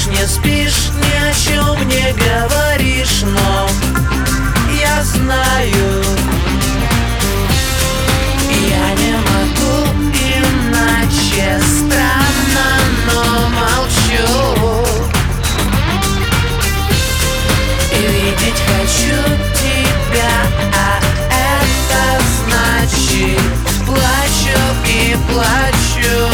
Не спишь, ни о чем не говоришь, но я знаю, я не могу иначе. Странно, но молчу. И видеть хочу тебя, а это значит плачу и плачу.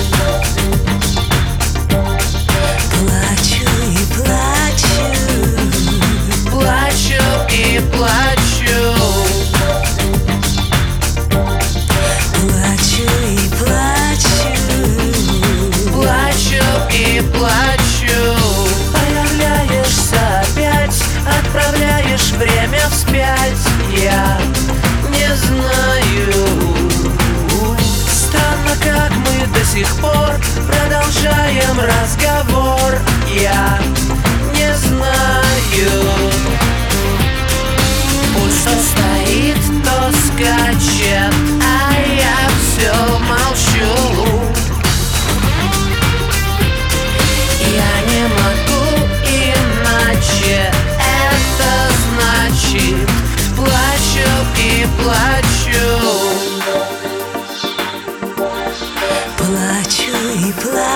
Плачу и плачу. Плачу и плачу. Плачу и плачу. Плачу и плачу. Появляешься опять, отправляешь время вспять. Я не знаю. Странно, как мы до сих пор продолжаем разговор. Я не знаю. Пульс то стоит, то скачет, а я все молчу. Я не могу иначе. Это значит плачу и плачу. Плачу и плачу.